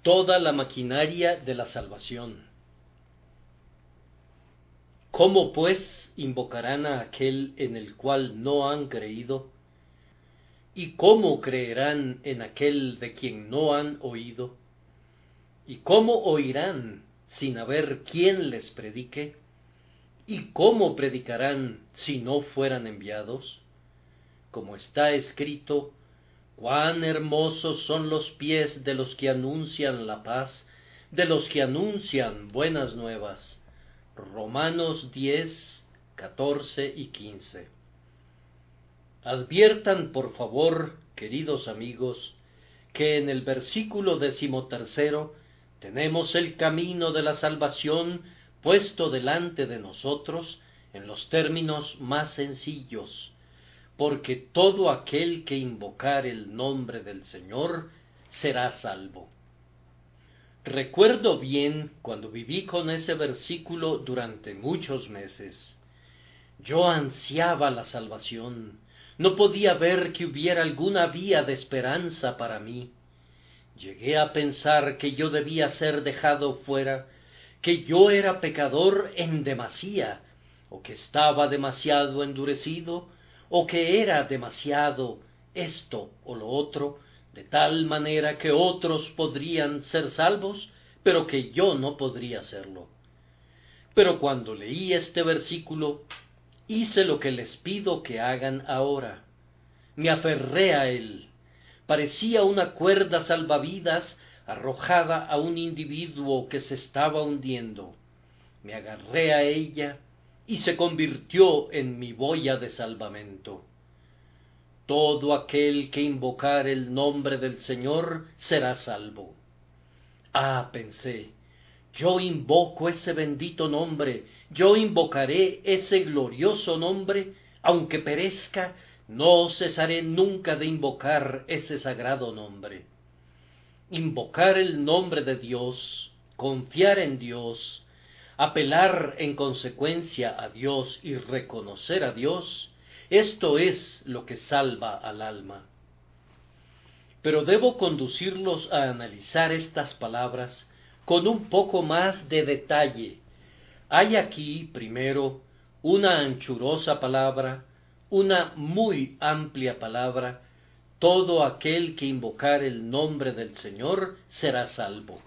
toda la maquinaria de la salvación. ¿Cómo pues invocarán a aquel en el cual no han creído? ¿Y cómo creerán en aquel de quien no han oído? ¿Y cómo oirán sin haber quien les predique? ¿Y cómo predicarán si no fueran enviados? Como está escrito: cuán hermosos son los pies de los que anuncian la paz, de los que anuncian buenas nuevas. Romanos 10, 14 y 15. Adviertan, por favor, queridos amigos, que en el versículo 13 tenemos el camino de la salvación puesto delante de nosotros en los términos más sencillos, porque todo aquel que invocar el nombre del Señor será salvo. Recuerdo bien cuando viví con ese versículo durante muchos meses. Yo ansiaba la salvación, no podía ver que hubiera alguna vía de esperanza para mí. Llegué a pensar que yo debía ser dejado fuera, que yo era pecador en demasía, o que estaba demasiado endurecido, o que era demasiado esto o lo otro, de tal manera que otros podrían ser salvos, pero que yo no podría serlo. Pero cuando leí este versículo, hice lo que les pido que hagan ahora. Me aferré a él. Parecía una cuerda salvavidas arrojada a un individuo que se estaba hundiendo. Me agarré a ella y se convirtió en mi boya de salvamento. Todo aquel que invocar el nombre del Señor será salvo. Ah, pensé, yo invoco ese bendito nombre, yo invocaré ese glorioso nombre, aunque perezca, no cesaré nunca de invocar ese sagrado nombre. Invocar el nombre de Dios, confiar en Dios, apelar en consecuencia a Dios y reconocer a Dios, esto es lo que salva al alma. Pero debo conducirlos a analizar estas palabras con un poco más de detalle. Hay aquí, primero, una anchurosa palabra, una muy amplia palabra: todo aquel que invocar el nombre del Señor será salvo.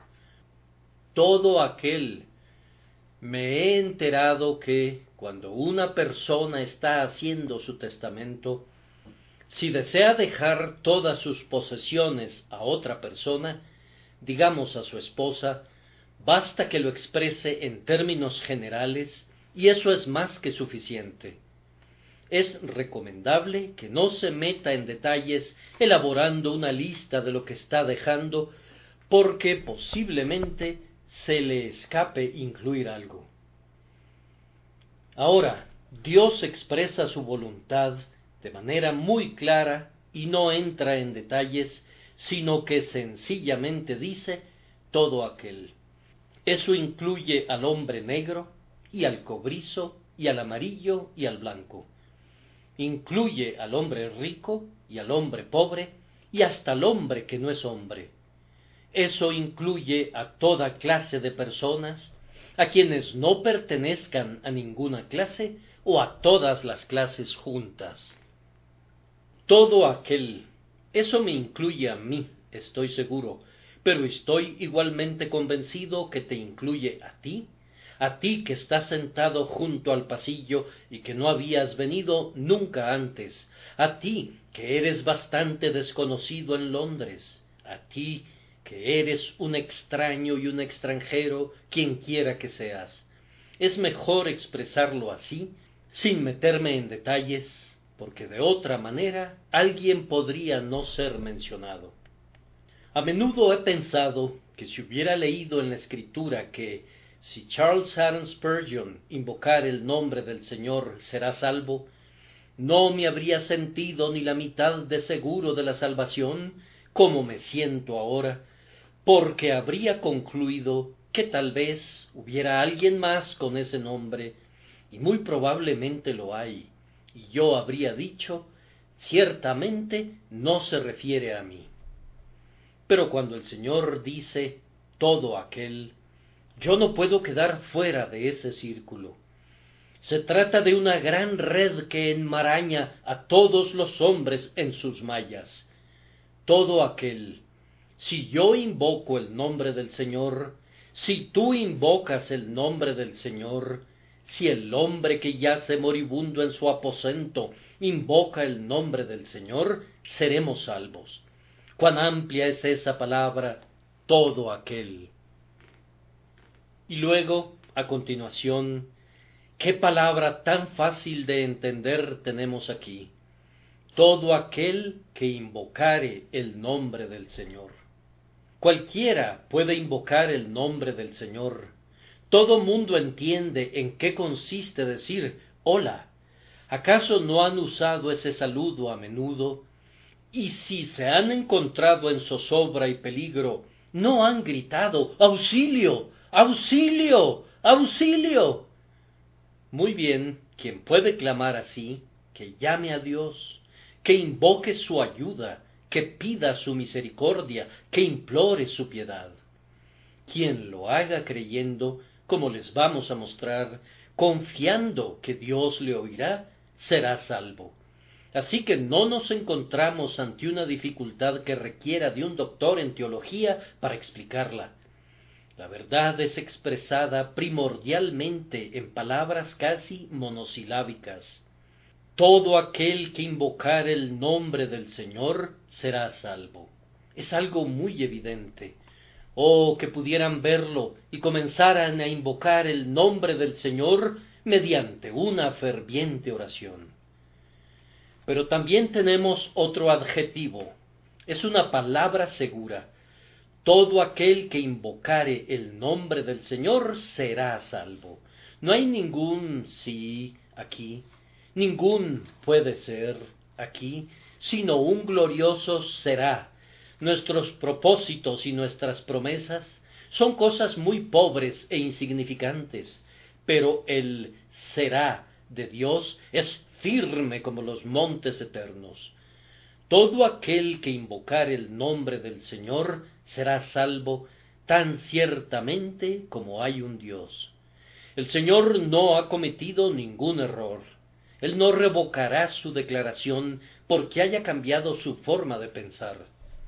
Todo aquel. Me he enterado que, cuando una persona está haciendo su testamento, si desea dejar todas sus posesiones a otra persona, digamos a su esposa, basta que lo exprese en términos generales y eso es más que suficiente. Es recomendable que no se meta en detalles elaborando una lista de lo que está dejando, porque posiblemente se le escape incluir algo. Ahora, Dios expresa su voluntad de manera muy clara y no entra en detalles, sino que sencillamente dice todo aquel. Eso incluye al hombre negro y al cobrizo y al amarillo y al blanco. Incluye al hombre rico y al hombre pobre y hasta al hombre que no es hombre. Eso incluye a toda clase de personas, a quienes no pertenezcan a ninguna clase o a todas las clases juntas. Todo aquel, eso me incluye a mí, estoy seguro, pero estoy igualmente convencido que te incluye a ti que estás sentado junto al pasillo y que no habías venido nunca antes, a ti que eres bastante desconocido en Londres, a ti que eres un extraño y un extranjero, quien quiera que seas. Es mejor expresarlo así, sin meterme en detalles, porque de otra manera alguien podría no ser mencionado. A menudo he pensado que si hubiera leído en la Escritura que si Charles Haddon Spurgeon invocar el nombre del Señor será salvo, no me habría sentido ni la mitad de seguro de la salvación como me siento ahora, porque habría concluido que tal vez hubiera alguien más con ese nombre, y muy probablemente lo hay, y yo habría dicho, ciertamente no se refiere a mí. Pero cuando el Señor dice todo aquel, yo no puedo quedar fuera de ese círculo. Se trata de una gran red que enmaraña a todos los hombres en sus mallas. Todo aquel, si yo invoco el nombre del Señor, si tú invocas el nombre del Señor, si el hombre que yace moribundo en su aposento invoca el nombre del Señor, seremos salvos. Cuán amplia es esa palabra, todo aquel. Y luego, a continuación, qué palabra tan fácil de entender tenemos aquí. Todo aquel que invocare el nombre del Señor. Cualquiera puede invocar el nombre del Señor. Todo mundo entiende en qué consiste decir hola. ¿Acaso no han usado ese saludo a menudo? Y si se han encontrado en zozobra y peligro, ¿no han gritado auxilio, auxilio, auxilio? Muy bien, quien puede clamar así, que llame a Dios, que invoque su ayuda, que pida su misericordia, que implore su piedad. Quien lo haga creyendo, como les vamos a mostrar, confiando que Dios le oirá, será salvo. Así que no nos encontramos ante una dificultad que requiera de un doctor en teología para explicarla. La verdad es expresada primordialmente en palabras casi monosilábicas. Todo aquel que invocar el nombre del Señor será salvo. Es algo muy evidente. Oh, que pudieran verlo y comenzaran a invocar el nombre del Señor mediante una ferviente oración. Pero también tenemos otro adjetivo. Es una palabra segura. Todo aquel que invocare el nombre del Señor será salvo. No hay ningún sí aquí, ningún puede ser aquí, sino un glorioso será. Nuestros propósitos y nuestras promesas son cosas muy pobres e insignificantes, pero el será de Dios es firme como los montes eternos. Todo aquel que invocare el nombre del Señor será salvo tan ciertamente como hay un Dios. El Señor no ha cometido ningún error. Él no revocará su declaración porque haya cambiado su forma de pensar.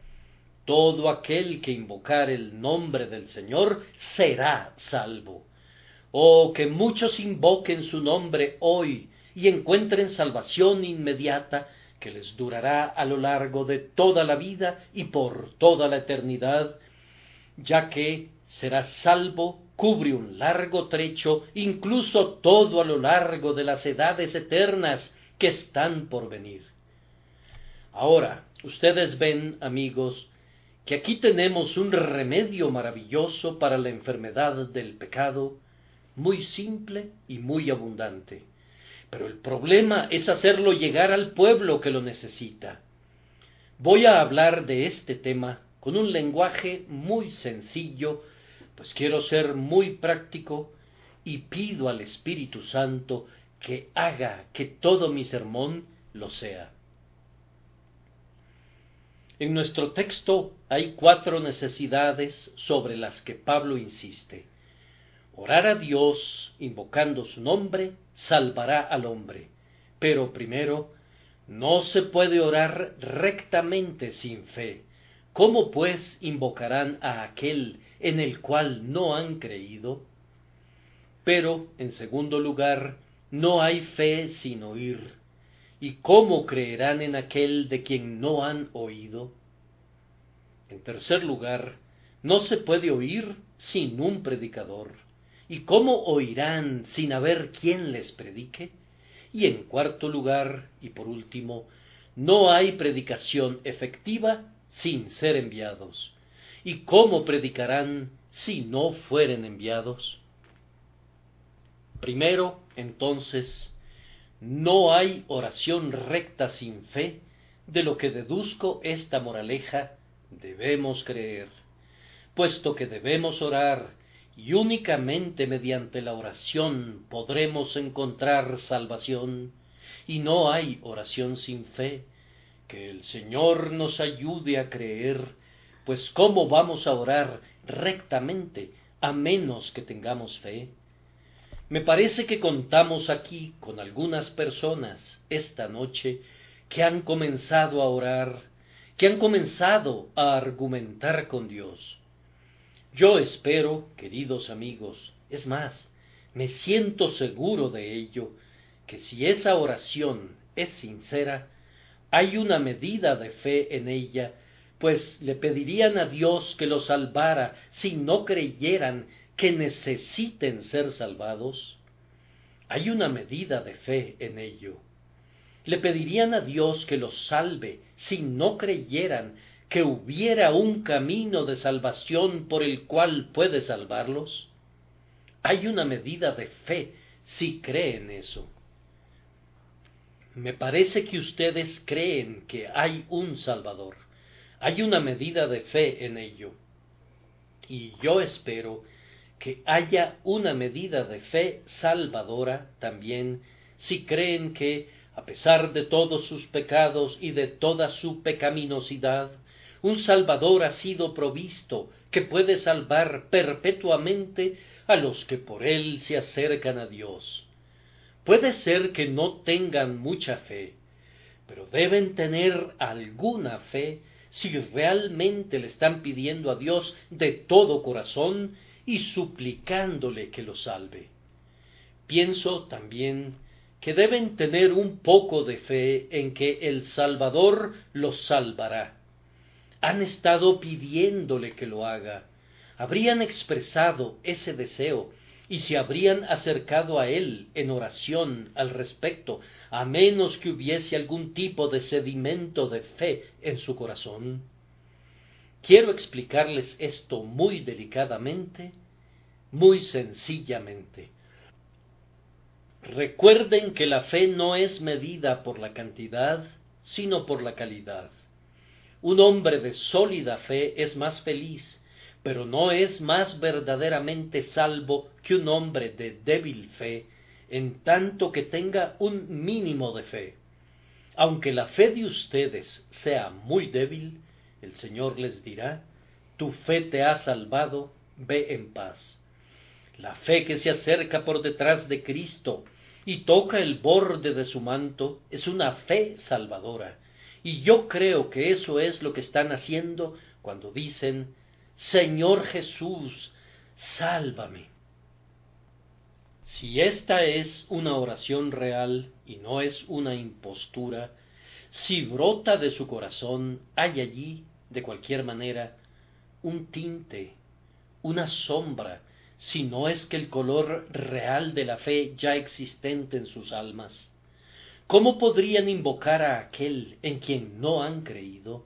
Todo aquel que invocare el nombre del Señor será salvo. Oh, que muchos invoquen su nombre hoy y encuentren salvación inmediata que les durará a lo largo de toda la vida y por toda la eternidad, ya que será salvo, cubre un largo trecho, incluso todo a lo largo de las edades eternas que están por venir. Ahora, ustedes ven, amigos, que aquí tenemos un remedio maravilloso para la enfermedad del pecado, muy simple y muy abundante. Pero el problema es hacerlo llegar al pueblo que lo necesita. Voy a hablar de este tema con un lenguaje muy sencillo, pues quiero ser muy práctico y pido al Espíritu Santo que haga que todo mi sermón lo sea. En nuestro texto hay 4 necesidades sobre las que Pablo insiste. Orar a Dios invocando su nombre salvará al hombre, pero primero, no se puede orar rectamente sin fe. ¿Cómo pues invocarán a aquel en el cual no han creído? Pero, en segundo lugar, no hay fe sin oír. ¿Y cómo creerán en aquel de quien no han oído? En tercer lugar, no se puede oír sin un predicador. ¿Y cómo oirán sin haber quien les predique? Y en cuarto lugar, y por último, no hay predicación efectiva sin ser enviados. ¿Y cómo predicarán si no fueren enviados? Primero, entonces, no hay oración recta sin fe, de lo que deduzco esta moraleja: debemos creer. Puesto que debemos orar, y únicamente mediante la oración podremos encontrar salvación, y no hay oración sin fe, que el Señor nos ayude a creer, pues ¿cómo vamos a orar rectamente a menos que tengamos fe? Me parece que contamos aquí con algunas personas esta noche que han comenzado a orar, que han comenzado a argumentar con Dios. Yo espero, queridos amigos, es más, me siento seguro de ello, que si esa oración es sincera, hay una medida de fe en ella, pues le pedirían a Dios que los salvara si no creyeran que necesiten ser salvados. Hay una medida de fe en ello. Le pedirían a Dios que los salve si no creyeran que hubiera un camino de salvación por el cual puede salvarlos. Hay una medida de fe si creen eso. Me parece que ustedes creen que hay un Salvador. Hay una medida de fe en ello. Y yo espero que haya una medida de fe salvadora también si creen que, a pesar de todos sus pecados y de toda su pecaminosidad, un Salvador ha sido provisto que puede salvar perpetuamente a los que por él se acercan a Dios. Puede ser que no tengan mucha fe, pero deben tener alguna fe si realmente le están pidiendo a Dios de todo corazón y suplicándole que los salve. Pienso también que deben tener un poco de fe en que el Salvador los salvará. Han estado pidiéndole que lo haga, habrían expresado ese deseo y se habrían acercado a él en oración al respecto, a menos que hubiese algún tipo de sedimento de fe en su corazón. Quiero explicarles esto muy delicadamente, muy sencillamente. Recuerden que la fe no es medida por la cantidad, sino por la calidad. Un hombre de sólida fe es más feliz, pero no es más verdaderamente salvo que un hombre de débil fe, en tanto que tenga un mínimo de fe. Aunque la fe de ustedes sea muy débil, el Señor les dirá: tu fe te ha salvado, ve en paz. La fe que se acerca por detrás de Cristo y toca el borde de su manto es una fe salvadora. Y yo creo que eso es lo que están haciendo cuando dicen: Señor Jesús, sálvame. Si esta es una oración real y no es una impostura, si brota de su corazón, hay allí, de cualquier manera, un tinte, una sombra, si no es que el color real de la fe ya existente en sus almas. ¿Cómo podrían invocar a aquel en quien no han creído?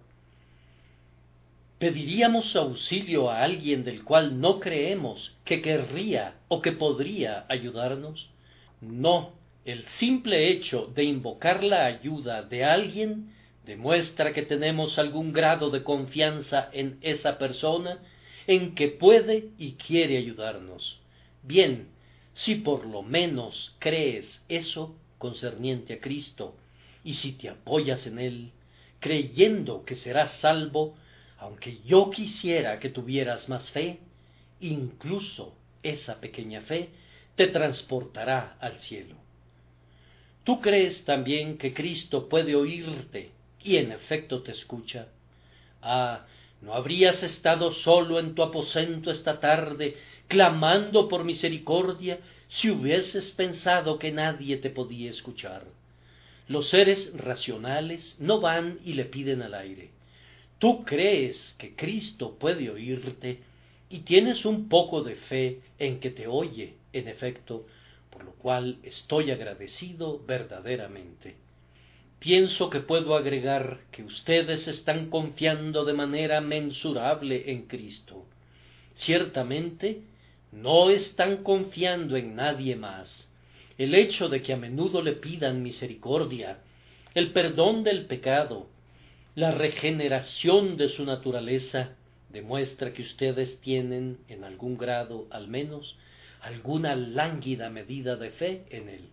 ¿Pediríamos auxilio a alguien del cual no creemos que querría o que podría ayudarnos? No, el simple hecho de invocar la ayuda de alguien demuestra que tenemos algún grado de confianza en esa persona, en que puede y quiere ayudarnos. Bien, si por lo menos crees eso concerniente a Cristo, y si te apoyas en Él, creyendo que serás salvo, aunque yo quisiera que tuvieras más fe, incluso esa pequeña fe te transportará al cielo. ¿Tú crees también que Cristo puede oírte y en efecto te escucha? Ah, ¿no habrías estado solo en tu aposento esta tarde, clamando por misericordia, si hubieses pensado que nadie te podía escuchar? Los seres racionales no van y le piden al aire. Tú crees que Cristo puede oírte y tienes un poco de fe en que te oye, en efecto, por lo cual estoy agradecido verdaderamente. Pienso que puedo agregar que ustedes están confiando de manera mensurable en Cristo. Ciertamente, no están confiando en nadie más. El hecho de que a menudo le pidan misericordia, el perdón del pecado, la regeneración de su naturaleza, demuestra que ustedes tienen, en algún grado al menos, alguna lánguida medida de fe en Él.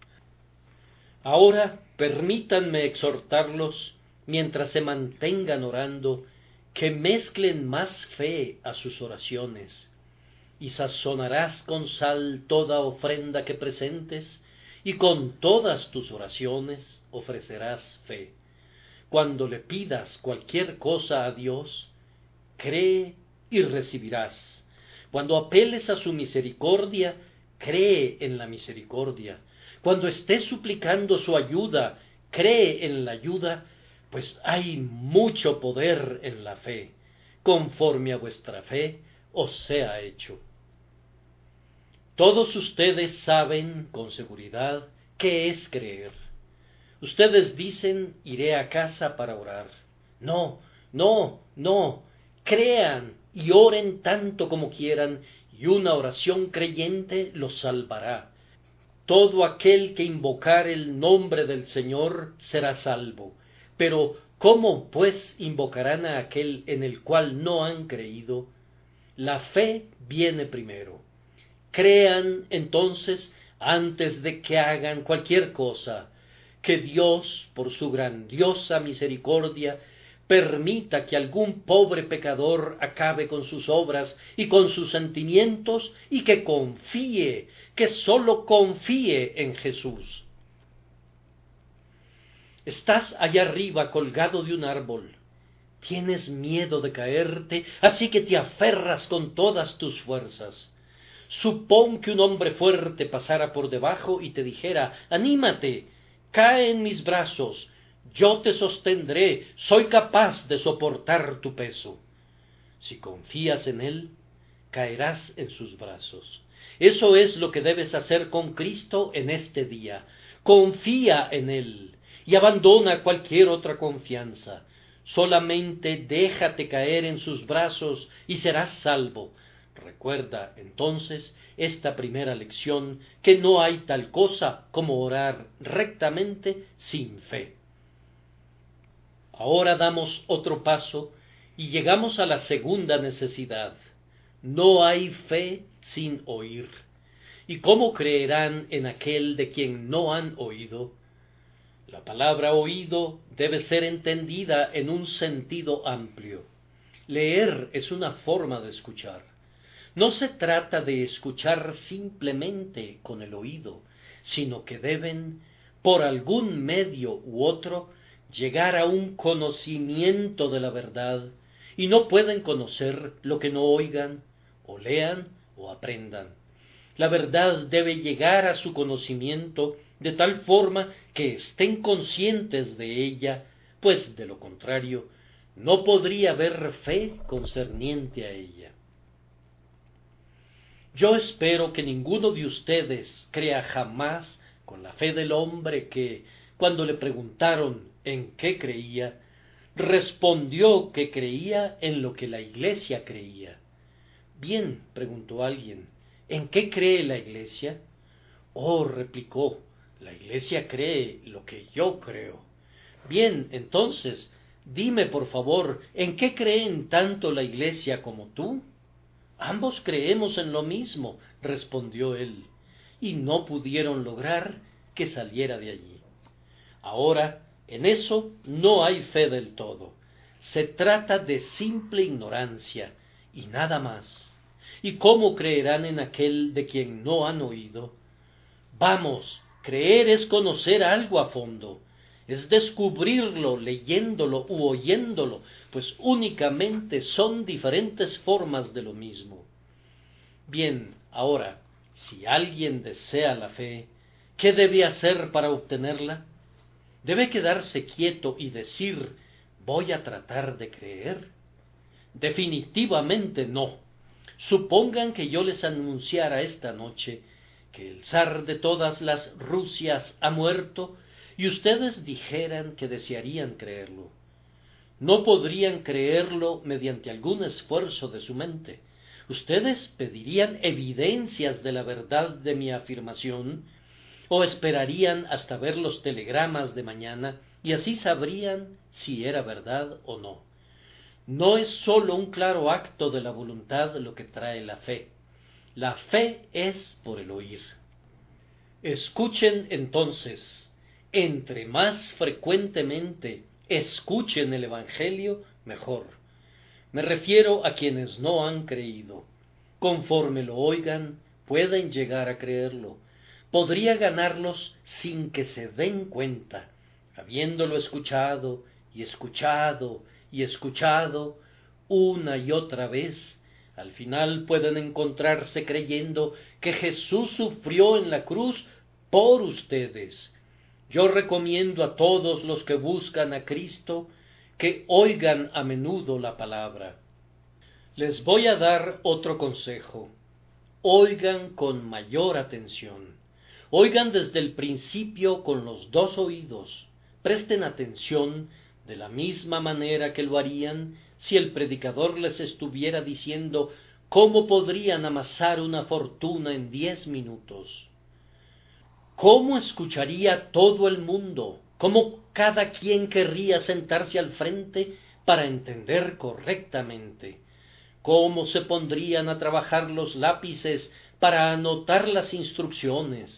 Ahora permítanme exhortarlos, mientras se mantengan orando, que mezclen más fe a sus oraciones, y sazonarás con sal toda ofrenda que presentes, y con todas tus oraciones ofrecerás fe. Cuando le pidas cualquier cosa a Dios, cree y recibirás. Cuando apeles a su misericordia, cree en la misericordia. Cuando estés suplicando su ayuda, cree en la ayuda, pues hay mucho poder en la fe. Conforme a vuestra fe os sea hecho. Todos ustedes saben con seguridad qué es creer. Ustedes dicen, iré a casa para orar. No, no, no. Crean y oren tanto como quieran, y una oración creyente los salvará. Todo aquel que invocar el nombre del Señor será salvo. Pero, ¿cómo pues invocarán a aquel en el cual no han creído? La fe viene primero. Crean entonces antes de que hagan cualquier cosa, que Dios, por su grandiosa misericordia, permita que algún pobre pecador acabe con sus obras y con sus sentimientos, y que confíe, que sólo confíe en Jesús. Estás allá arriba colgado de un árbol. Tienes miedo de caerte, así que te aferras con todas tus fuerzas. Supón que un hombre fuerte pasara por debajo y te dijera, anímate, cae en mis brazos, yo te sostendré, soy capaz de soportar tu peso. Si confías en él, caerás en sus brazos. Eso es lo que debes hacer con Cristo en este día. Confía en él y abandona cualquier otra confianza. Solamente déjate caer en sus brazos y serás salvo. Recuerda entonces esta primera lección, que no hay tal cosa como orar rectamente sin fe. Ahora damos otro paso y llegamos a la segunda necesidad. No hay fe sin oír. ¿Y cómo creerán en aquel de quien no han oído? La palabra oído debe ser entendida en un sentido amplio. Leer es una forma de escuchar. No se trata de escuchar simplemente con el oído, sino que deben, por algún medio u otro, llegar a un conocimiento de la verdad, y no pueden conocer lo que no oigan, o lean, o aprendan. La verdad debe llegar a su conocimiento de tal forma que estén conscientes de ella, pues de lo contrario, no podría haber fe concerniente a ella. Yo espero que ninguno de ustedes crea jamás con la fe del hombre que, cuando le preguntaron en qué creía, respondió que creía en lo que la Iglesia creía. Bien, preguntó alguien, ¿en qué cree la Iglesia? Oh, replicó, la Iglesia cree lo que yo creo. Bien, entonces, dime por favor, ¿en qué creen tanto la Iglesia como tú? Ambos creemos en lo mismo, respondió él, y no pudieron lograr que saliera de allí. Ahora, en eso no hay fe del todo. Se trata de simple ignorancia, y nada más. ¿Y cómo creerán en aquel de quien no han oído? Vamos, creer es conocer algo a fondo, es descubrirlo leyéndolo u oyéndolo, pues únicamente son diferentes formas de lo mismo. Bien, ahora, si alguien desea la fe, ¿qué debe hacer para obtenerla? ¿Debe quedarse quieto y decir, voy a tratar de creer? Definitivamente no. Supongan que yo les anunciara esta noche que el zar de todas las Rusias ha muerto, y ustedes dijeran que desearían creerlo. No podrían creerlo mediante algún esfuerzo de su mente. Ustedes pedirían evidencias de la verdad de mi afirmación, o esperarían hasta ver los telegramas de mañana, y así sabrían si era verdad o no. No es sólo un claro acto de la voluntad lo que trae la fe. La fe es por el oír. Escuchen entonces, entre más frecuentemente escuchen el Evangelio, mejor. Me refiero a quienes no han creído. Conforme lo oigan, pueden llegar a creerlo. Podría ganarlos sin que se den cuenta, habiéndolo escuchado y escuchado y escuchado una y otra vez. Al final pueden encontrarse creyendo que Jesús sufrió en la cruz por ustedes. Yo recomiendo a todos los que buscan a Cristo que oigan a menudo la palabra. Les voy a dar otro consejo. Oigan con mayor atención. Oigan desde el principio con los dos oídos. Presten atención de la misma manera que lo harían si el predicador les estuviera diciendo cómo podrían amasar una fortuna en 10 minutos. ¿Cómo escucharía todo el mundo? ¿Cómo cada quien querría sentarse al frente para entender correctamente? ¿Cómo se pondrían a trabajar los lápices para anotar las instrucciones?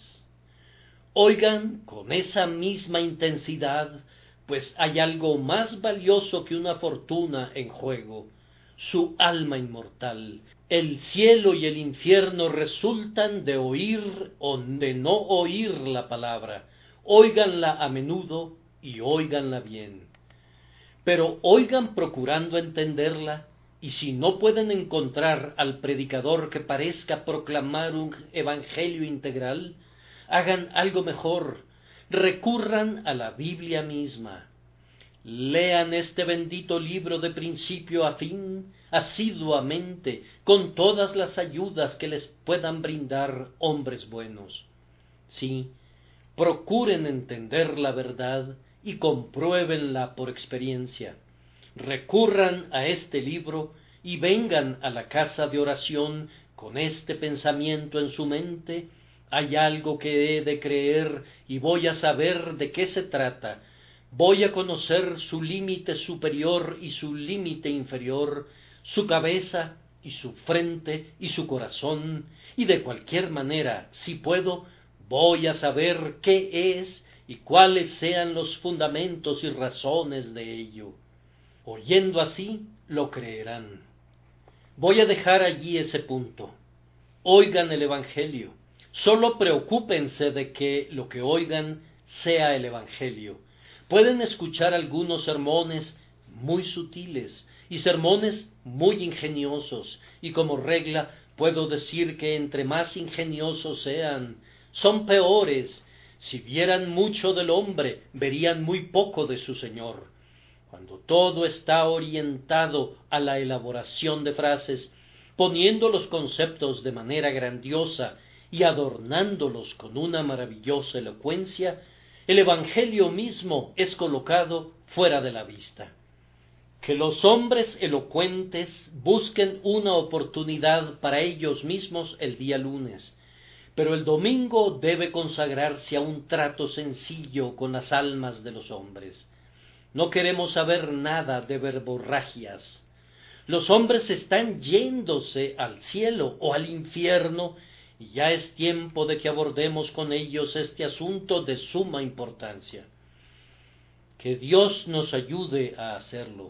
Oigan con esa misma intensidad, pues hay algo más valioso que una fortuna en juego, su alma inmortal. El cielo y el infierno resultan de oír o de no oír la palabra. Óiganla a menudo y óiganla bien. Pero oigan procurando entenderla, y si no pueden encontrar al predicador que parezca proclamar un evangelio integral, hagan algo mejor, recurran a la Biblia misma. Lean este bendito libro de principio a fin, asiduamente, con todas las ayudas que les puedan brindar hombres buenos. Sí, procuren entender la verdad y compruébenla por experiencia. Recurran a este libro y vengan a la casa de oración con este pensamiento en su mente: hay algo que he de creer y voy a saber de qué se trata. Voy a conocer su límite superior y su límite inferior, su cabeza y su frente y su corazón, y de cualquier manera, si puedo, voy a saber qué es y cuáles sean los fundamentos y razones de ello. Oyendo así, lo creerán. Voy a dejar allí ese punto. Oigan el Evangelio. Solo preocúpense de que lo que oigan sea el Evangelio. Pueden escuchar algunos sermones muy sutiles y sermones muy ingeniosos, y como regla puedo decir que entre más ingeniosos sean, son peores. Si vieran mucho del hombre, verían muy poco de su Señor. Cuando todo está orientado a la elaboración de frases, poniendo los conceptos de manera grandiosa y adornándolos con una maravillosa elocuencia, el Evangelio mismo es colocado fuera de la vista. Que los hombres elocuentes busquen una oportunidad para ellos mismos el día lunes, pero el domingo debe consagrarse a un trato sencillo con las almas de los hombres. No queremos saber nada de verborragias. Los hombres están yéndose al cielo o al infierno, y ya es tiempo de que abordemos con ellos este asunto de suma importancia. Que Dios nos ayude a hacerlo.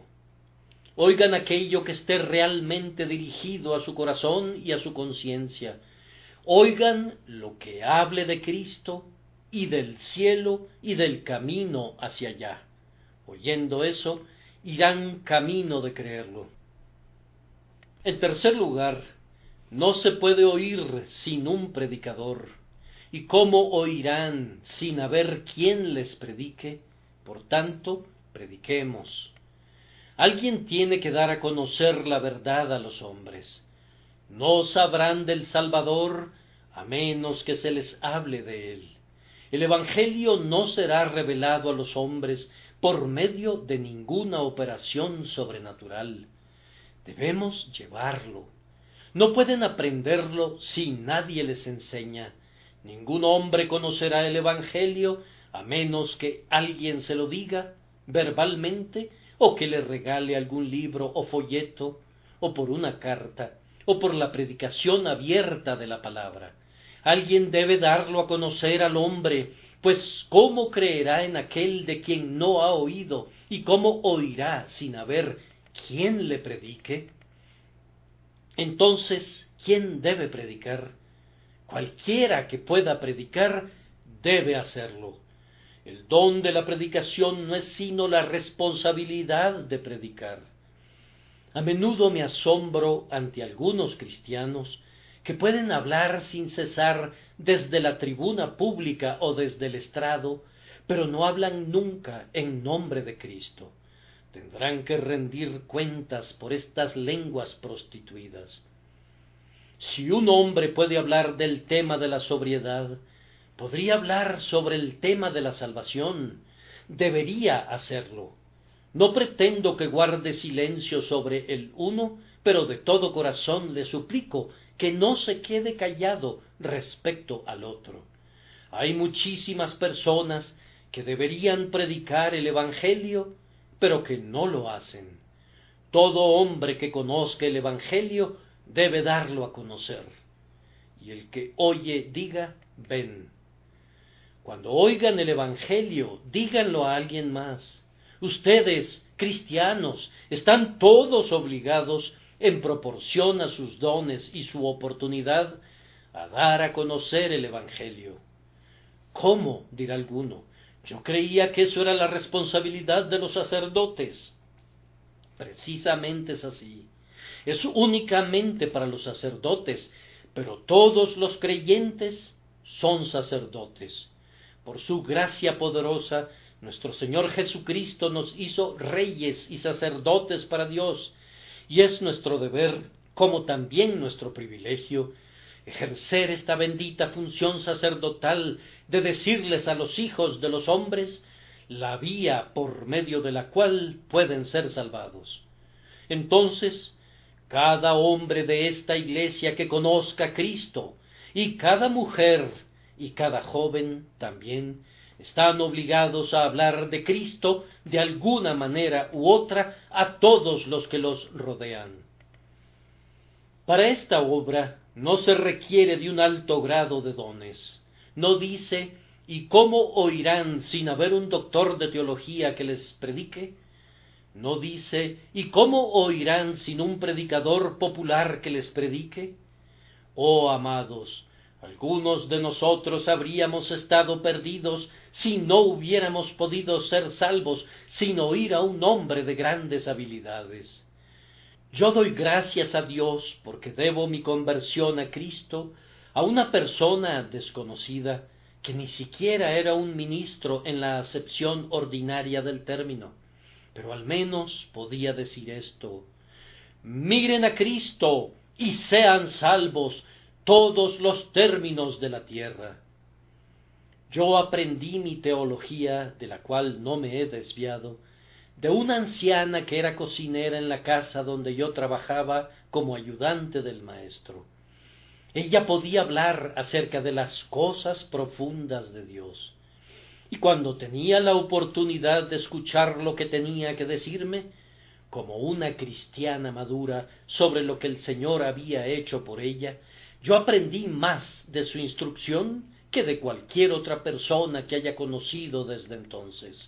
Oigan aquello que esté realmente dirigido a su corazón y a su conciencia. Oigan lo que hable de Cristo y del cielo y del camino hacia allá. Oyendo eso, irán camino de creerlo. En tercer lugar, no se puede oír sin un predicador. ¿Y cómo oirán sin haber quien les predique? Por tanto, prediquemos. Alguien tiene que dar a conocer la verdad a los hombres. No sabrán del Salvador a menos que se les hable de él. El Evangelio no será revelado a los hombres por medio de ninguna operación sobrenatural. Debemos llevarlo. No pueden aprenderlo si nadie les enseña. Ningún hombre conocerá el Evangelio a menos que alguien se lo diga verbalmente, o que le regale algún libro o folleto, o por una carta, o por la predicación abierta de la palabra. Alguien debe darlo a conocer al hombre, pues ¿cómo creerá en aquel de quien no ha oído? ¿Y cómo oirá sin haber ¿quién le predique? Entonces, ¿quién debe predicar? Cualquiera que pueda predicar debe hacerlo. El don de la predicación no es sino la responsabilidad de predicar. A menudo me asombro ante algunos cristianos que pueden hablar sin cesar desde la tribuna pública o desde el estrado, pero no hablan nunca en nombre de Cristo. Tendrán que rendir cuentas por estas lenguas prostituidas. Si un hombre puede hablar del tema de la sobriedad, podría hablar sobre el tema de la salvación. Debería hacerlo. No pretendo que guarde silencio sobre el uno, pero de todo corazón le suplico que no se quede callado respecto al otro. Hay muchísimas personas que deberían predicar el Evangelio, pero que no lo hacen. Todo hombre que conozca el Evangelio debe darlo a conocer. Y el que oye diga, ven. Cuando oigan el Evangelio, díganlo a alguien más. Ustedes, cristianos, están todos obligados, en proporción a sus dones y su oportunidad, a dar a conocer el Evangelio. ¿Cómo?, dirá alguno. Yo creía que eso era la responsabilidad de los sacerdotes. Precisamente es así. Es únicamente para los sacerdotes, pero todos los creyentes son sacerdotes. Por su gracia poderosa, nuestro Señor Jesucristo nos hizo reyes y sacerdotes para Dios, y es nuestro deber, como también nuestro privilegio, ejercer esta bendita función sacerdotal de decirles a los hijos de los hombres la vía por medio de la cual pueden ser salvados. Entonces, cada hombre de esta iglesia que conozca a Cristo, y cada mujer y cada joven también, están obligados a hablar de Cristo de alguna manera u otra a todos los que los rodean. Para esta obra no se requiere de un alto grado de dones. No dice, ¿y cómo oirán sin haber un doctor de teología que les predique? No dice, ¿y cómo oirán sin un predicador popular que les predique? Oh, amados, algunos de nosotros habríamos estado perdidos si no hubiéramos podido ser salvos sin oír a un hombre de grandes habilidades. Yo doy gracias a Dios porque debo mi conversión a Cristo a una persona desconocida que ni siquiera era un ministro en la acepción ordinaria del término, pero al menos podía decir esto: miren a Cristo y sean salvos todos los términos de la tierra. Yo aprendí mi teología, de la cual no me he desviado, de una anciana que era cocinera en la casa donde yo trabajaba como ayudante del maestro. Ella podía hablar acerca de las cosas profundas de Dios, y cuando tenía la oportunidad de escuchar lo que tenía que decirme, como una cristiana madura, sobre lo que el Señor había hecho por ella, yo aprendí más de su instrucción que de cualquier otra persona que haya conocido desde entonces.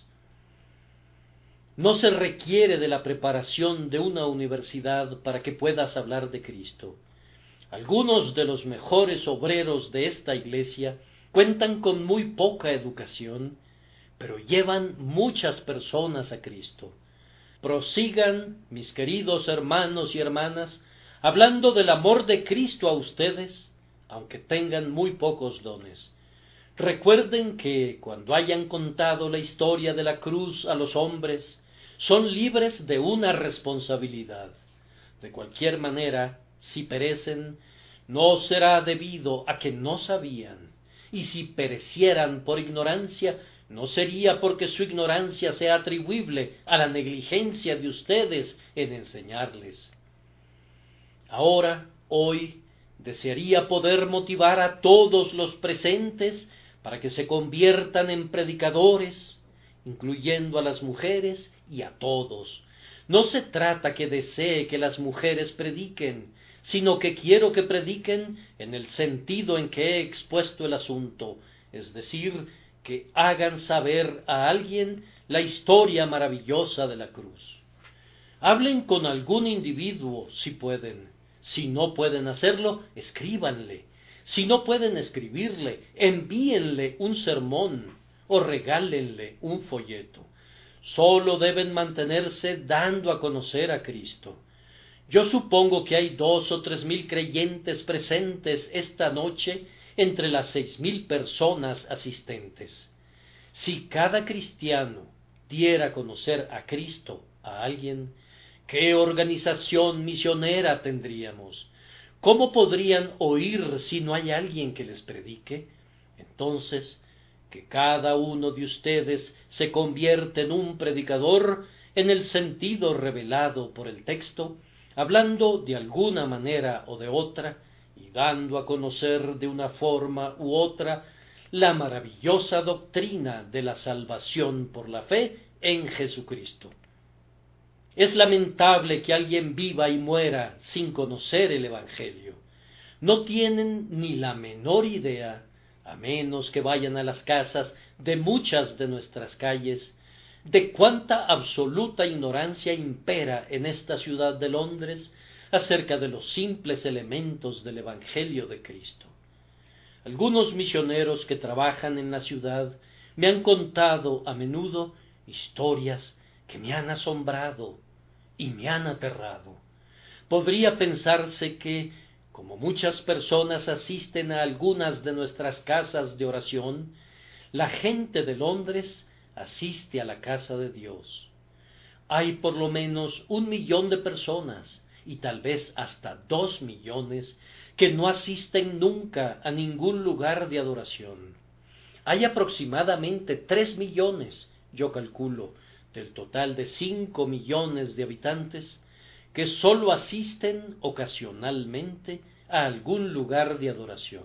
No se requiere de la preparación de una universidad para que puedas hablar de Cristo. Algunos de los mejores obreros de esta iglesia cuentan con muy poca educación, pero llevan muchas personas a Cristo. Prosigan, mis queridos hermanos y hermanas, hablando del amor de Cristo a ustedes, aunque tengan muy pocos dones. Recuerden que cuando hayan contado la historia de la cruz a los hombres, son libres de una responsabilidad. De cualquier manera, si perecen, no será debido a que no sabían, y si perecieran por ignorancia, no sería porque su ignorancia sea atribuible a la negligencia de ustedes en enseñarles. Ahora, hoy, desearía poder motivar a todos los presentes para que se conviertan en predicadores, incluyendo a las mujeres y a todos. No se trata que desee que las mujeres prediquen, sino que quiero que prediquen en el sentido en que he expuesto el asunto, es decir, que hagan saber a alguien la historia maravillosa de la cruz. Hablen con algún individuo si pueden. Si no pueden hacerlo, escríbanle. Si no pueden escribirle, envíenle un sermón o regálenle un folleto. Solo deben mantenerse dando a conocer a Cristo. Yo supongo que hay 2 o 3 mil creyentes presentes esta noche entre las 6,000 personas asistentes. Si cada cristiano diera a conocer a Cristo a alguien, ¿qué organización misionera tendríamos? ¿Cómo podrían oír si no hay alguien que les predique? Entonces, que cada uno de ustedes se convierte en un predicador en el sentido revelado por el texto, hablando de alguna manera o de otra, y dando a conocer de una forma u otra la maravillosa doctrina de la salvación por la fe en Jesucristo. Es lamentable que alguien viva y muera sin conocer el Evangelio. No tienen ni la menor idea, a menos que vayan a las casas de muchas de nuestras calles, de cuánta absoluta ignorancia impera en esta ciudad de Londres acerca de los simples elementos del Evangelio de Cristo. Algunos misioneros que trabajan en la ciudad me han contado a menudo historias que me han asombrado y me han aterrado. Podría pensarse que, como muchas personas asisten a algunas de nuestras casas de oración, la gente de Londres asiste a la casa de Dios. Hay por lo menos 1 millón de personas, y tal vez hasta 2 millones, que no asisten nunca a ningún lugar de adoración. Hay aproximadamente 3 millones, yo calculo, del total de 5 millones de habitantes, que sólo asisten ocasionalmente a algún lugar de adoración.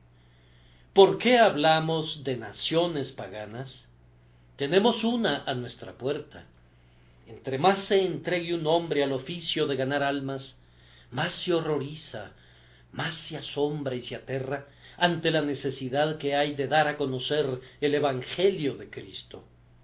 ¿Por qué hablamos de naciones paganas? Tenemos una a nuestra puerta. Entre más se entregue un hombre al oficio de ganar almas, más se horroriza, más se asombra y se aterra ante la necesidad que hay de dar a conocer el Evangelio de Cristo.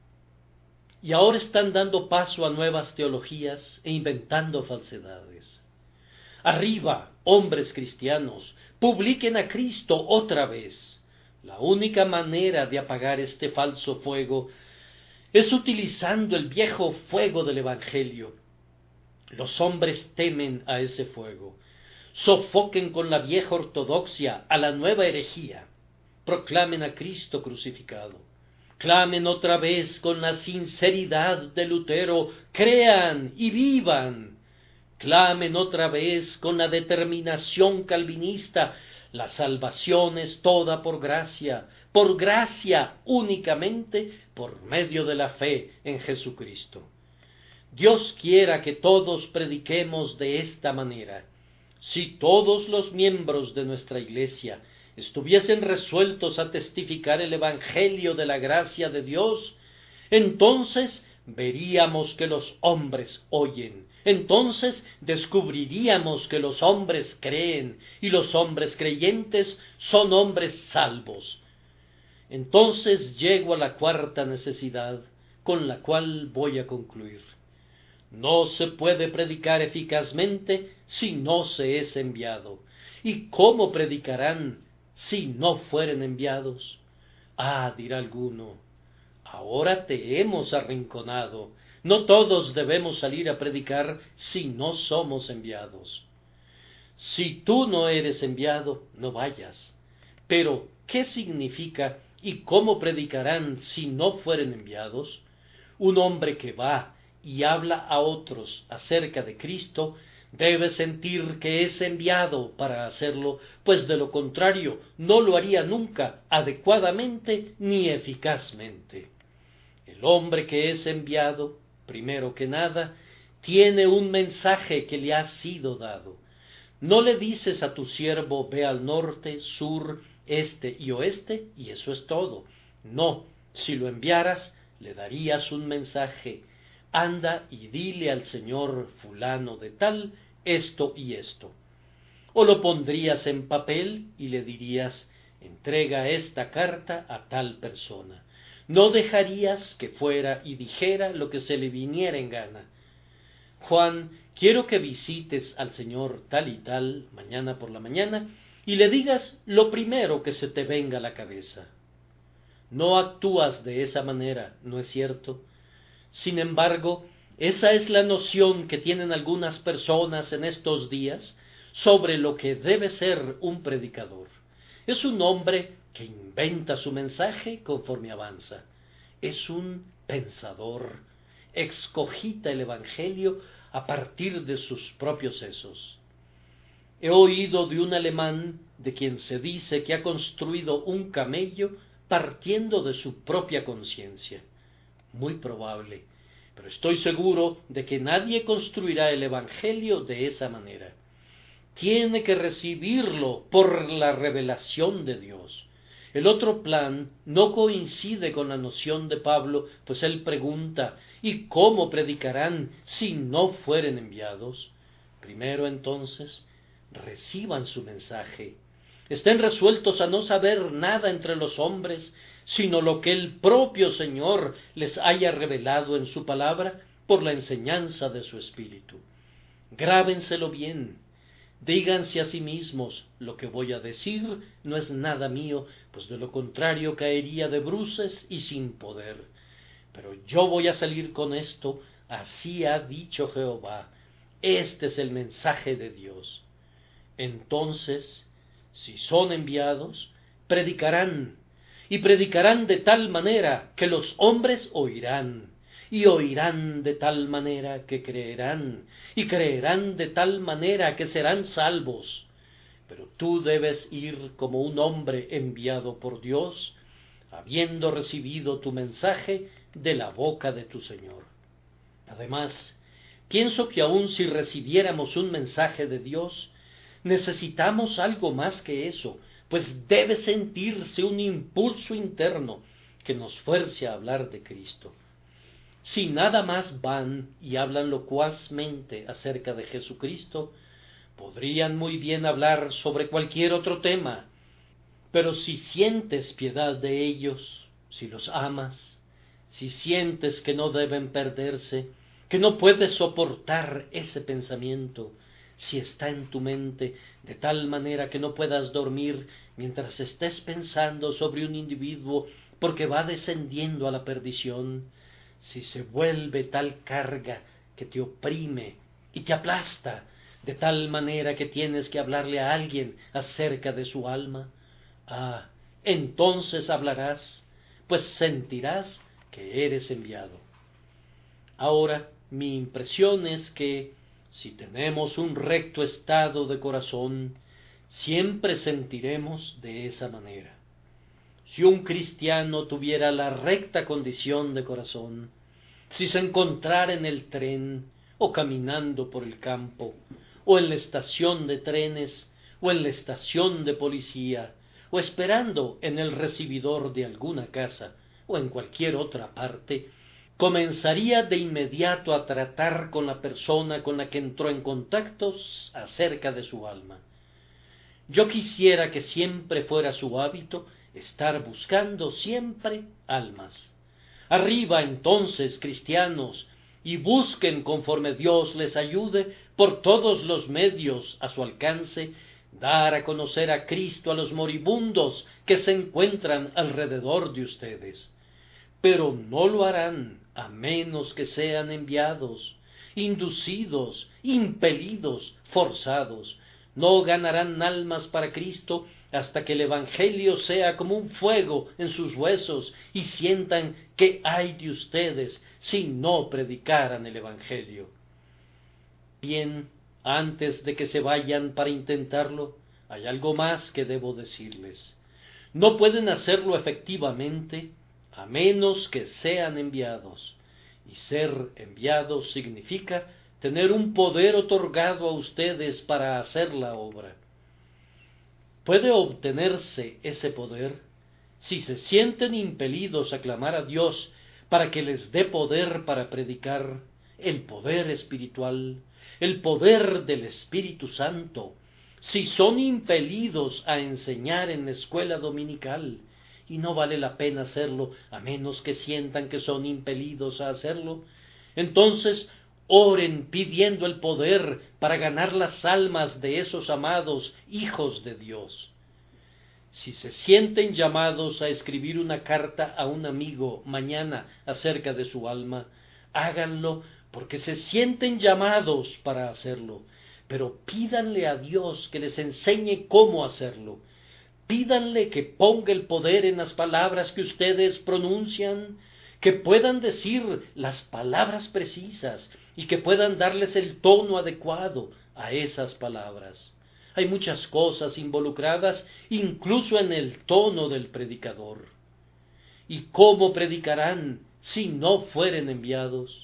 Y ahora están dando paso a nuevas teologías e inventando falsedades. Arriba, hombres cristianos, publiquen a Cristo otra vez. La única manera de apagar este falso fuego es utilizando el viejo fuego del Evangelio. Los hombres temen a ese fuego. Sofoquen con la vieja ortodoxia a la nueva herejía. Proclamen a Cristo crucificado. Clamen otra vez con la sinceridad de Lutero, crean y vivan. Clamen otra vez con la determinación calvinista, la salvación es toda por gracia únicamente por medio de la fe en Jesucristo. Dios quiera que todos prediquemos de esta manera. Si todos los miembros de nuestra Iglesia estuviesen resueltos a testificar el Evangelio de la gracia de Dios, entonces veríamos que los hombres oyen, entonces descubriríamos que los hombres creen, y los hombres creyentes son hombres salvos. Entonces llego a la cuarta necesidad, con la cual voy a concluir. No se puede predicar eficazmente si no se es enviado. ¿Y cómo predicarán si no fueren enviados? Ah, dirá alguno, ahora te hemos arrinconado. No todos debemos salir a predicar si no somos enviados. Si tú no eres enviado, no vayas. Pero, ¿qué significa y cómo predicarán si no fueren enviados? Un hombre que va y habla a otros acerca de Cristo debe sentir que es enviado para hacerlo, pues de lo contrario no lo haría nunca adecuadamente ni eficazmente. El hombre que es enviado, primero que nada, tiene un mensaje que le ha sido dado. No le dices a tu siervo ve al norte, sur, este y oeste, y eso es todo. No, si lo enviaras, le darías un mensaje. Anda y dile al señor fulano de tal esto y esto. O lo pondrías en papel y le dirías, entrega esta carta a tal persona. No dejarías que fuera y dijera lo que se le viniera en gana. Juan, quiero que visites al señor tal y tal mañana por la mañana y le digas lo primero que se te venga a la cabeza. No actúas de esa manera, ¿no es cierto? Sin embargo, esa es la noción que tienen algunas personas en estos días sobre lo que debe ser un predicador. Es un hombre que inventa su mensaje conforme avanza. Es un pensador. Excogita el Evangelio a partir de sus propios sesos. He oído de un alemán de quien se dice que ha construido un camello partiendo de su propia conciencia. Muy probable, pero estoy seguro de que nadie construirá el Evangelio de esa manera. Tiene que recibirlo por la revelación de Dios. El otro plan no coincide con la noción de Pablo, pues él pregunta, ¿y cómo predicarán si no fueren enviados? Primero entonces, reciban su mensaje. Estén resueltos a no saber nada entre los hombres, sino lo que el propio Señor les haya revelado en su palabra por la enseñanza de su Espíritu. Grábenselo bien. Díganse a sí mismos, lo que voy a decir no es nada mío, pues de lo contrario caería de bruces y sin poder. Pero yo voy a salir con esto, así ha dicho Jehová. Este es el mensaje de Dios. Entonces, si son enviados, predicarán, y predicarán de tal manera que los hombres oirán, y oirán de tal manera que creerán, y creerán de tal manera que serán salvos. Pero tú debes ir como un hombre enviado por Dios, habiendo recibido tu mensaje de la boca de tu Señor. Además, pienso que aun si recibiéramos un mensaje de Dios, necesitamos algo más que eso, pues debe sentirse un impulso interno que nos fuerce a hablar de Cristo. Si nada más van y hablan locuazmente acerca de Jesucristo, podrían muy bien hablar sobre cualquier otro tema, pero si sientes piedad de ellos, si los amas, si sientes que no deben perderse, que no puedes soportar ese pensamiento, si está en tu mente de tal manera que no puedas dormir mientras estés pensando sobre un individuo porque va descendiendo a la perdición, si se vuelve tal carga que te oprime y te aplasta, de tal manera que tienes que hablarle a alguien acerca de su alma, entonces hablarás, pues sentirás que eres enviado. Ahora, mi impresión es que, si tenemos un recto estado de corazón, siempre sentiremos de esa manera. Si un cristiano tuviera la recta condición de corazón, si se encontrara en el tren, o caminando por el campo, o en la estación de trenes, o en la estación de policía, o esperando en el recibidor de alguna casa, o en cualquier otra parte, comenzaría de inmediato a tratar con la persona con la que entró en contactos acerca de su alma. Yo quisiera que siempre fuera su hábito estar buscando siempre almas. Arriba entonces, cristianos, y busquen conforme Dios les ayude por todos los medios a su alcance, dar a conocer a Cristo a los moribundos que se encuentran alrededor de ustedes. Pero no lo harán a menos que sean enviados, inducidos, impelidos, forzados. No ganarán almas para Cristo hasta que el Evangelio sea como un fuego en sus huesos y sientan que hay de ustedes si no predicaran el Evangelio. Bien, antes de que se vayan para intentarlo, hay algo más que debo decirles. No pueden hacerlo efectivamente a menos que sean enviados, y ser enviados significa tener un poder otorgado a ustedes para hacer la obra. Puede obtenerse ese poder si se sienten impelidos a clamar a Dios para que les dé poder para predicar, el poder espiritual, el poder del Espíritu Santo, si son impelidos a enseñar en la escuela dominical, y no vale la pena hacerlo a menos que sientan que son impelidos a hacerlo, entonces Oren pidiendo el poder para ganar las almas de esos amados hijos de Dios. Si se sienten llamados a escribir una carta a un amigo mañana acerca de su alma, háganlo porque se sienten llamados para hacerlo, pero pídanle a Dios que les enseñe cómo hacerlo. Pídanle que ponga el poder en las palabras que ustedes pronuncian, que puedan decir las palabras precisas y que puedan darles el tono adecuado a esas palabras. Hay muchas cosas involucradas, incluso en el tono del predicador. ¿Y cómo predicarán si no fueren enviados?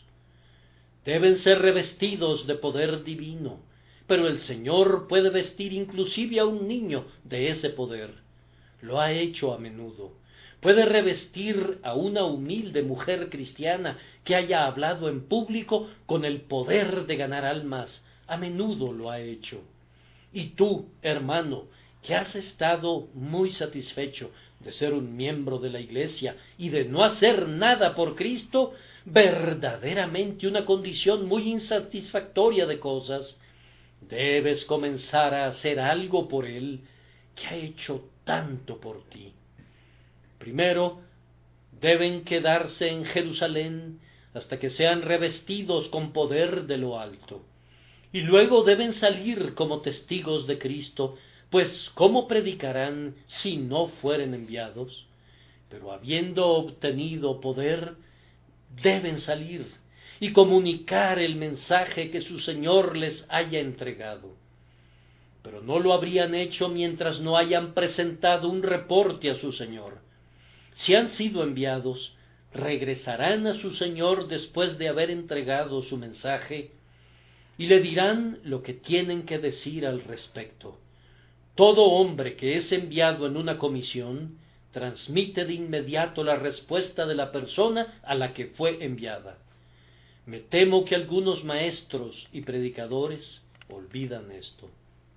Deben ser revestidos de poder divino, pero el Señor puede vestir inclusive a un niño de ese poder. Lo ha hecho a menudo. Puede revestir a una humilde mujer cristiana que haya hablado en público con el poder de ganar almas. A menudo lo ha hecho. Y tú, hermano, que has estado muy satisfecho de ser un miembro de la Iglesia y de no hacer nada por Cristo, verdaderamente una condición muy insatisfactoria de cosas, debes comenzar a hacer algo por Él, que ha hecho tanto por ti. Primero, deben quedarse en Jerusalén hasta que sean revestidos con poder de lo alto. Y luego deben salir como testigos de Cristo, pues ¿cómo predicarán si no fueren enviados? Pero habiendo obtenido poder, deben salir y comunicar el mensaje que su Señor les haya entregado. Pero no lo habrían hecho mientras no hayan presentado un reporte a su Señor. Si han sido enviados, regresarán a su Señor después de haber entregado su mensaje y le dirán lo que tienen que decir al respecto. Todo hombre que es enviado en una comisión transmite de inmediato la respuesta de la persona a la que fue enviada. Me temo que algunos maestros y predicadores olvidan esto.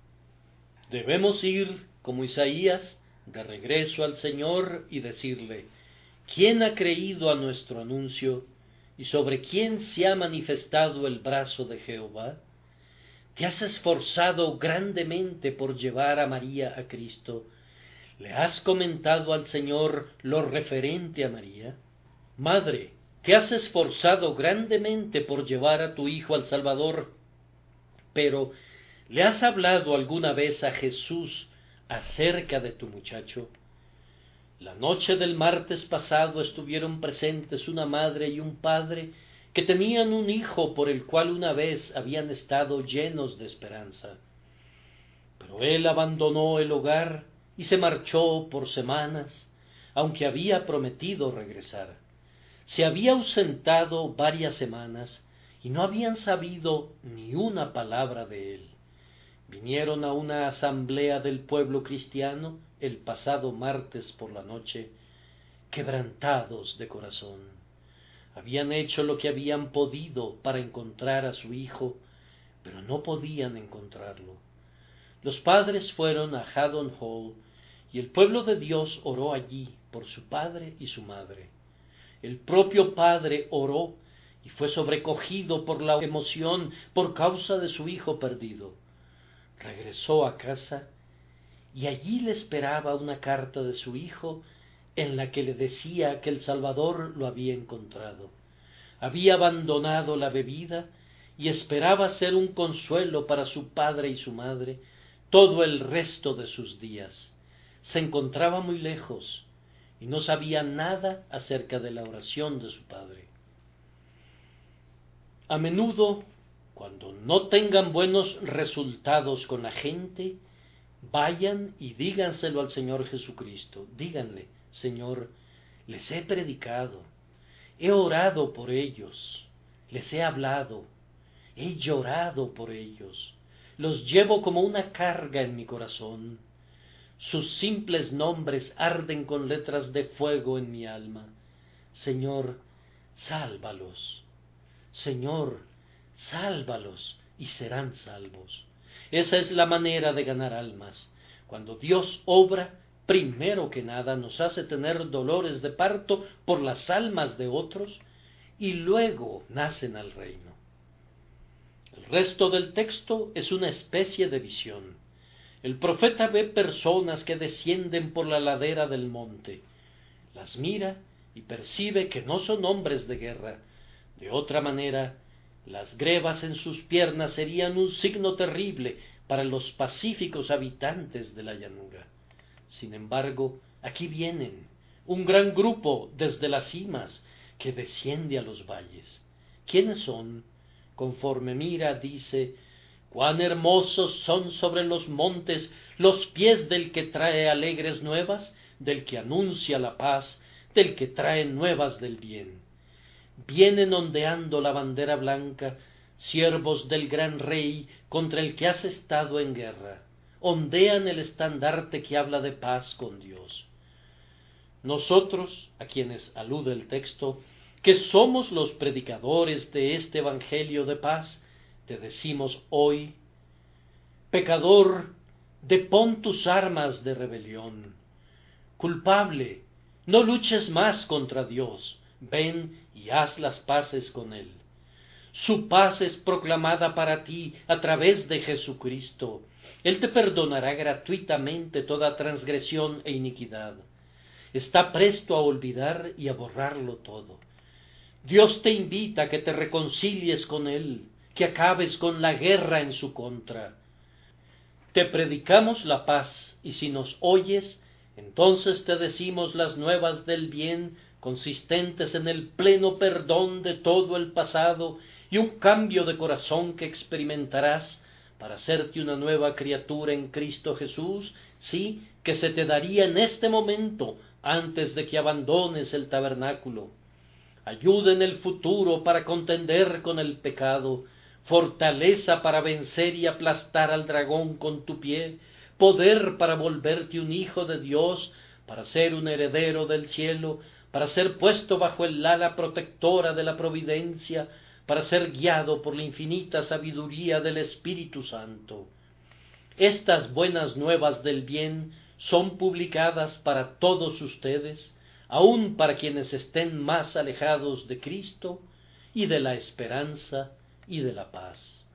Debemos ir, como Isaías, de regreso al Señor y decirle: ¿quién ha creído a nuestro anuncio? ¿Y sobre quién se ha manifestado el brazo de Jehová? ¿Te has esforzado grandemente por llevar a María a Cristo? ¿Le has comentado al Señor lo referente a María? Madre, ¿te has esforzado grandemente por llevar a tu hijo al Salvador? Pero, ¿le has hablado alguna vez a Jesús acerca de tu muchacho? La noche del martes pasado estuvieron presentes una madre y un padre que tenían un hijo por el cual una vez habían estado llenos de esperanza. Pero él abandonó el hogar y se marchó por semanas, aunque había prometido regresar. Se había ausentado varias semanas y no habían sabido ni una palabra de él. Vinieron a una asamblea del pueblo cristiano el pasado martes por la noche, quebrantados de corazón. Habían hecho lo que habían podido para encontrar a su hijo, pero no podían encontrarlo. Los padres fueron a Haddon Hall y el pueblo de Dios oró allí por su padre y su madre. El propio padre oró y fue sobrecogido por la emoción por causa de su hijo perdido. Regresó a casa y allí le esperaba una carta de su hijo en la que le decía que el Salvador lo había encontrado. Había abandonado la bebida y esperaba ser un consuelo para su padre y su madre todo el resto de sus días. Se encontraba muy lejos y no sabía nada acerca de la oración de su padre. A menudo, cuando no tengan buenos resultados con la gente, vayan y díganselo al Señor Jesucristo. Díganle: Señor, les he predicado, he orado por ellos, les he hablado, he llorado por ellos, los llevo como una carga en mi corazón. Sus simples nombres arden con letras de fuego en mi alma. Señor, sálvalos. Señor, sálvalos y serán salvos. Esa es la manera de ganar almas. Cuando Dios obra, primero que nada nos hace tener dolores de parto por las almas de otros y luego nacen al reino. El resto del texto es una especie de visión. El profeta ve personas que descienden por la ladera del monte. Las mira y percibe que no son hombres de guerra. De otra manera, las grebas en sus piernas serían un signo terrible para los pacíficos habitantes de la llanura. Sin embargo, aquí vienen, un gran grupo desde las cimas que desciende a los valles. ¿Quiénes son? Conforme mira, dice: cuán hermosos son sobre los montes los pies del que trae alegres nuevas, del que anuncia la paz, del que trae nuevas del bien. Vienen ondeando la bandera blanca, siervos del gran rey contra el que has estado en guerra. Ondean el estandarte que habla de paz con Dios. Nosotros, a quienes alude el texto, que somos los predicadores de este evangelio de paz, te decimos hoy: pecador, depón tus armas de rebelión. Culpable, no luches más contra Dios, ven y haz las paces con Él. Su paz es proclamada para ti a través de Jesucristo. Él te perdonará gratuitamente toda transgresión e iniquidad. Está presto a olvidar y a borrarlo todo. Dios te invita a que te reconcilies con Él, que acabes con la guerra en su contra. Te predicamos la paz, y si nos oyes, entonces te decimos las nuevas del bien, consistentes en el pleno perdón de todo el pasado y un cambio de corazón que experimentarás para hacerte una nueva criatura en Cristo Jesús, sí, que se te daría en este momento antes de que abandones el tabernáculo. Ayuda en el futuro para contender con el pecado, fortaleza para vencer y aplastar al dragón con tu pie, poder para volverte un hijo de Dios, para ser un heredero del cielo, para ser puesto bajo el ala protectora de la providencia, para ser guiado por la infinita sabiduría del Espíritu Santo. Estas buenas nuevas del bien son publicadas para todos ustedes, aun para quienes estén más alejados de Cristo y de la esperanza y de la paz.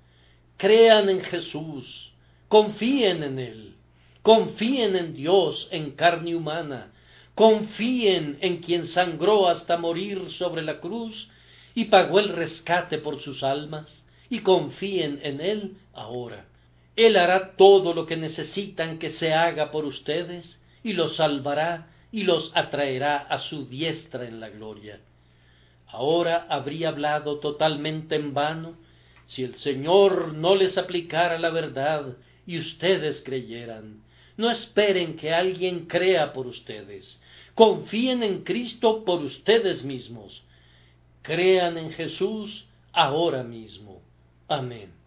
Crean en Jesús, confíen en Él, confíen en Dios en carne humana, confíen en quien sangró hasta morir sobre la cruz y pagó el rescate por sus almas, y confíen en Él ahora. Él hará todo lo que necesitan que se haga por ustedes, y los salvará y los atraerá a su diestra en la gloria. Ahora habría hablado totalmente en vano si el Señor no les aplicara la verdad y ustedes creyeran. No esperen que alguien crea por ustedes. Confíen en Cristo por ustedes mismos. Crean en Jesús ahora mismo. Amén.